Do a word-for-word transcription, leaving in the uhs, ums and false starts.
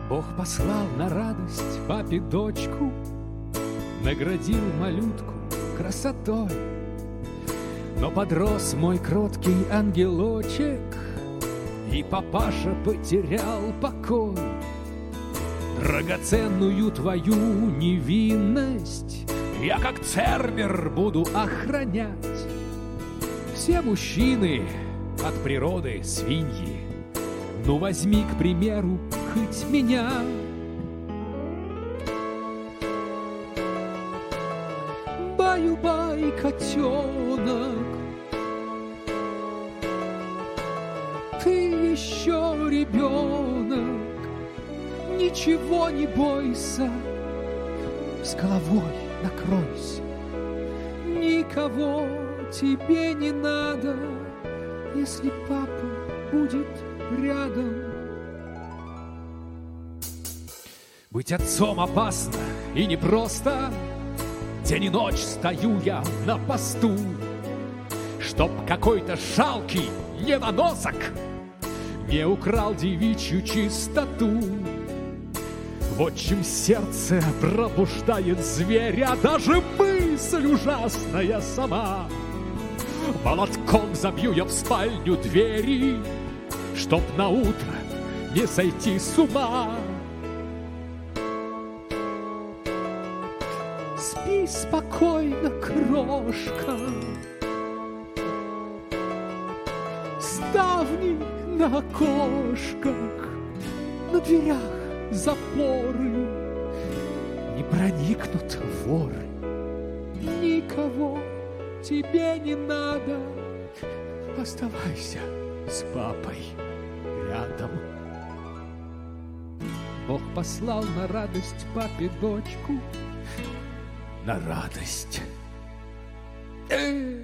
Бог послал на радость папе дочку, наградил малютку красотой. Но подрос мой кроткий ангелочек, и папаша потерял покой. Драгоценную твою невинность я как цербер буду охранять. Все мужчины от природы свиньи, ну возьми, к примеру, хоть меня. Баю-бай, котенок, ты еще ребенок, ничего не бойся, с головой накройся. Никого тебе не надо, если папа будет рядом. Быть отцом опасно и непросто. День и ночь стою я на посту, чтоб какой-то жалкий недоносок не украл девичью чистоту. В отчим сердце пробуждает зверя даже мысль ужасная сама. Молотком забью я в спальню двери, чтоб на утро не сойти с ума. Спи спокойно, крошка, ставни на окошках, на дверях запоры, не проникнут воры. Никого тебе не надо, оставайся с папой рядом. Бог послал на радость папе дочку, на радость. Э-э-э.